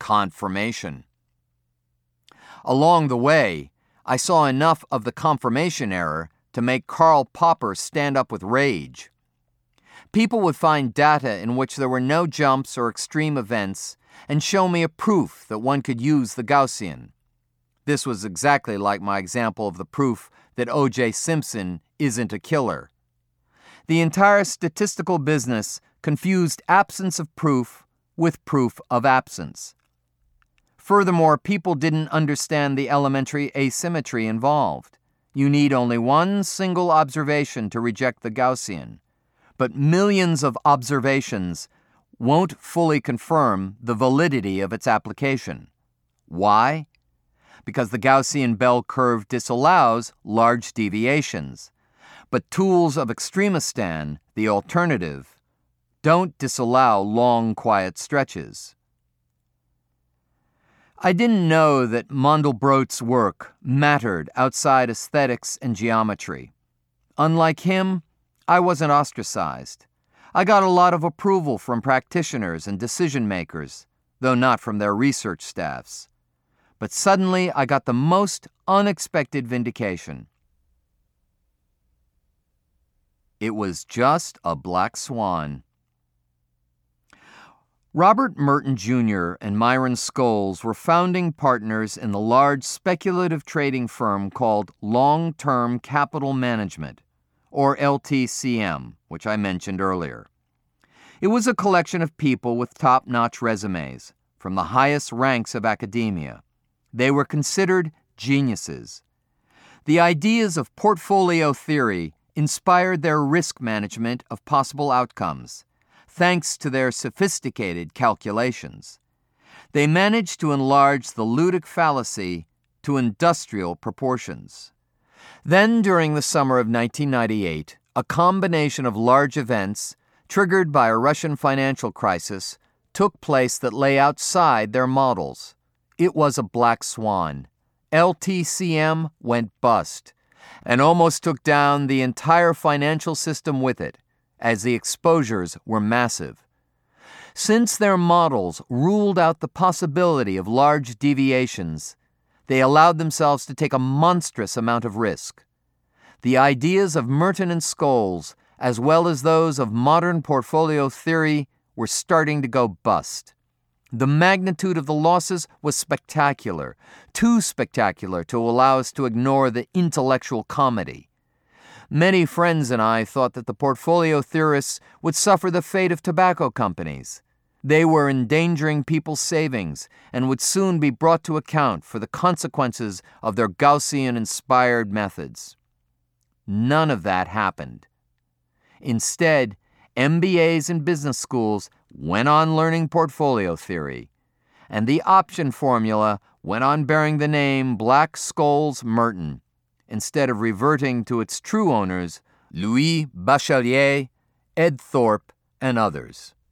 confirmation. Along the way, I saw enough of the confirmation error to make Karl Popper stand up with rage. People would find data in which there were no jumps or extreme events and show me a proof that one could use the Gaussian. This was exactly like my example of the proof that O.J. Simpson isn't a killer. The entire statistical business confused absence of proof with proof of absence. Furthermore, people didn't understand the elementary asymmetry involved. You need only one single observation to reject the Gaussian, but millions of observations won't fully confirm the validity of its application. Why? Because the Gaussian bell curve disallows large deviations, but tools of Extremistan, the alternative, don't disallow long, quiet stretches. I didn't know that Mandelbrot's work mattered outside aesthetics and geometry. Unlike him, I wasn't ostracized. I got a lot of approval from practitioners and decision-makers, though not from their research staffs. But suddenly, I got the most unexpected vindication. It was just a black swan. Robert Merton Jr. and Myron Scholes were founding partners in the large speculative trading firm called Long-Term Capital Management, or LTCM, which I mentioned earlier. It was a collection of people with top-notch resumes from the highest ranks of academia. They were considered geniuses. The ideas of portfolio theory inspired their risk management of possible outcomes, thanks to their sophisticated calculations. They managed to enlarge the ludic fallacy to industrial proportions. Then, during the summer of 1998, a combination of large events, triggered by a Russian financial crisis, took place that lay outside their models. It was a black swan. LTCM went bust, and almost took down the entire financial system with it, as the exposures were massive. Since their models ruled out the possibility of large deviations, they allowed themselves to take a monstrous amount of risk. The ideas of Merton and Scholes, as well as those of modern portfolio theory, were starting to go bust. The magnitude of the losses was spectacular, too spectacular to allow us to ignore the intellectual comedy. Many friends and I thought that the portfolio theorists would suffer the fate of tobacco companies. They were endangering people's savings and would soon be brought to account for the consequences of their Gaussian-inspired methods. None of that happened. Instead, MBAs and business schools went on learning portfolio theory, and the option formula went on bearing the name Black-Scholes-Merton, instead of reverting to its true owners, Louis Bachelier, Ed Thorpe, and others.